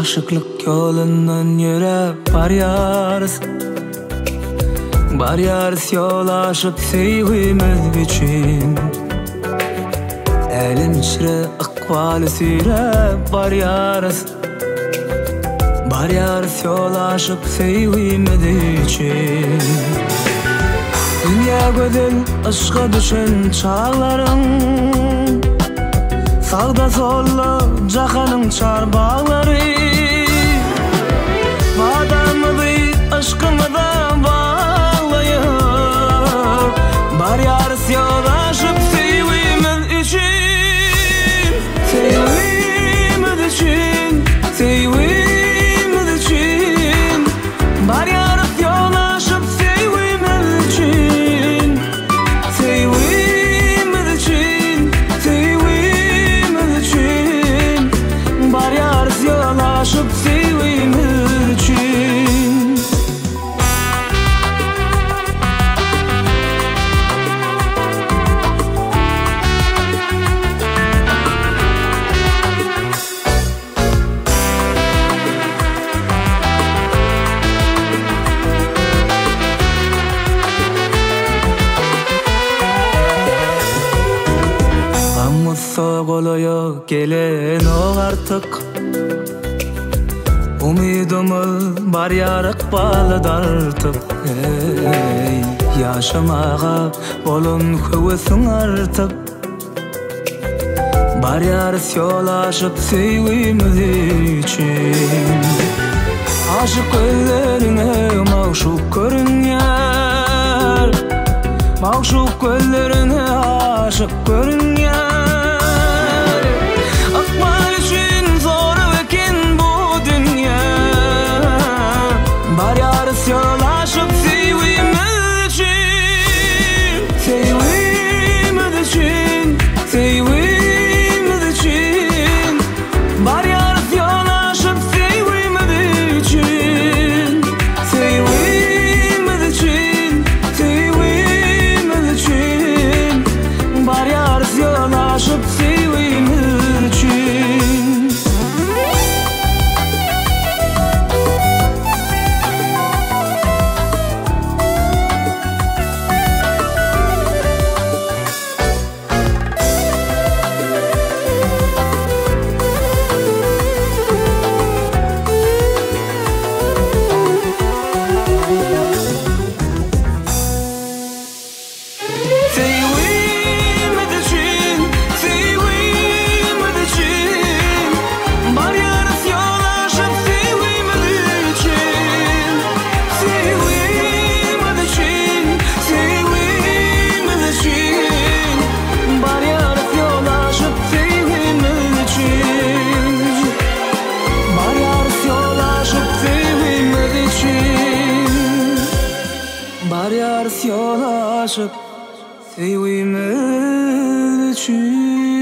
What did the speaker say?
aşıklık yolundan yürüp Baryarız yol aşıp sevgimiz için. Elim içre ıkbalı sürep baryarız yol aşıp sevgimiz için. Dünya gödül ışığa düşen çağların, sağda solda cahanın çarbağları. Vadamızı aşkımıza bağlayıp baryarız yol aşıp sevgimiz için. Sevgimiz için, sevgimiz için. Baryarız yol aşıp sevgimiz için. Sevgimiz için, sevgimiz için. Baryarız yol aşıp sevgimiz için. Soğuluyor gelen o artık. Umidumuz baryarık balıd artık. Yaşamağa bolun hüvüsün artık. Baryarız yol aşıp sevgimiz için. Aşık gözlerine mağşuk görünýär, mağşuk gözlerine aşık görünýär. Baryarız yol aşıp sevgimiz için. Sevgimiz için, sevgimiz için. Baryarız yol aşıp sevgimiz için. Sevgimiz için, sevgimiz için. Baryarız yol aşıp sevgimiz için. Baryarız yol aşıp sevgimiz için.